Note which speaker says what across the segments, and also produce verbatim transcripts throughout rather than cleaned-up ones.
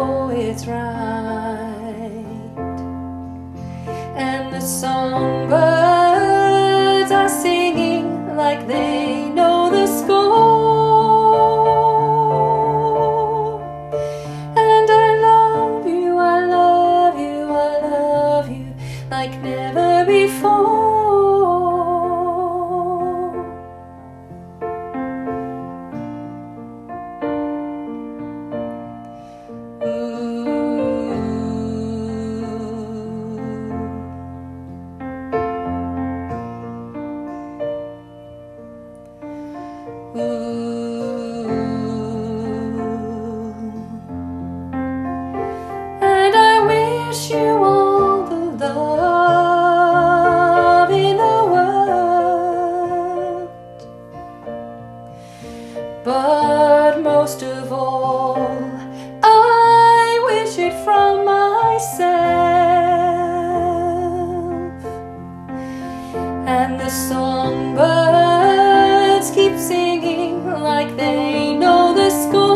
Speaker 1: know it's right. And the songbirds are singing like they know the score. And I love you, I love you, I love you like never before. And I wish you all the love in the world, but most of all I wish it from myself. And the songbirds keep singing like they know the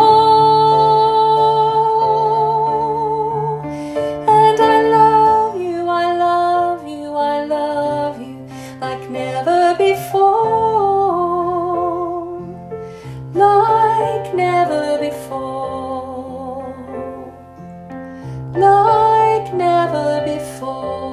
Speaker 1: score. And I love you, I love you, I love you like never before, like never before, like never before.